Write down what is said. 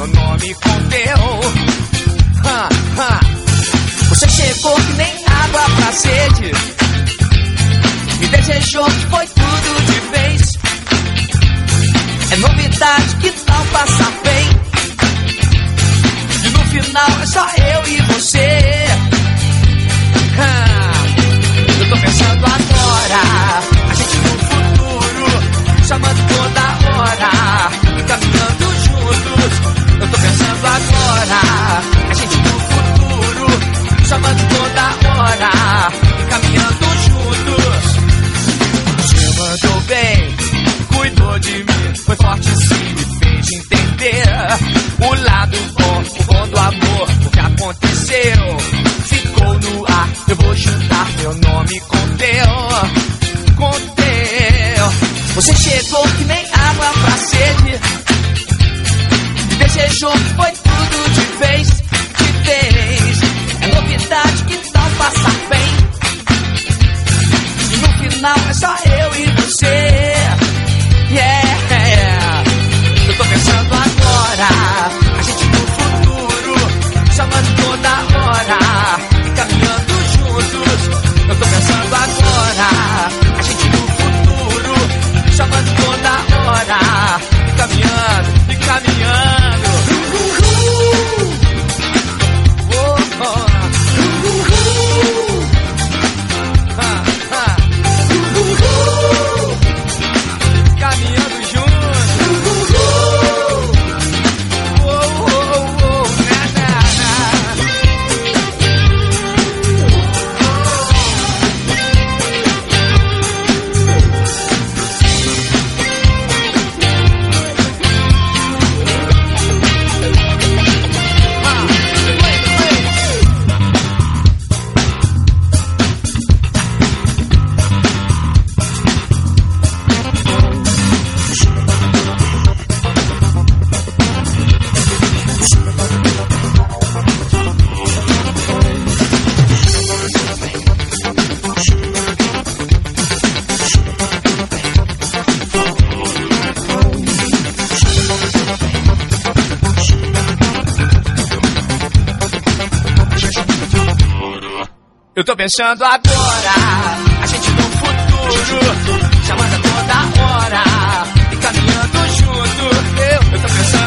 meu nome com teu. Você chegou que nem água pra sede, me desejou que foi tudo de vez. É novidade, que tal passar bem? E no final é só eu e você. Eu tô pensando agora, a gente no futuro, chamando toda hora e caminhando juntos. Eu tô pensando agora, a gente no futuro, chamando toda hora e caminhando juntos. Você mandou bem, cuidou de mim, foi forte sim, me fez entender o lado bom, o bom do amor, o que aconteceu ficou no ar. Eu vou juntar meu nome com teu, com teu. Você chegou que nem água pra sede, me desejou que foi tudo de vez, de vez. É novidade, que tal passar bem? E no final é só eu e você. Yeah. Eu tô pensando agora, a gente no futuro, chamando toda hora e caminhando juntos. Eu tô pensando agora, a gente no futuro, chamando toda hora e caminhando, e caminhando. Caminhando juntos. Eu tô pensando agora, a gente no futuro, chamando a toda hora e caminhando junto. Eu tô pensando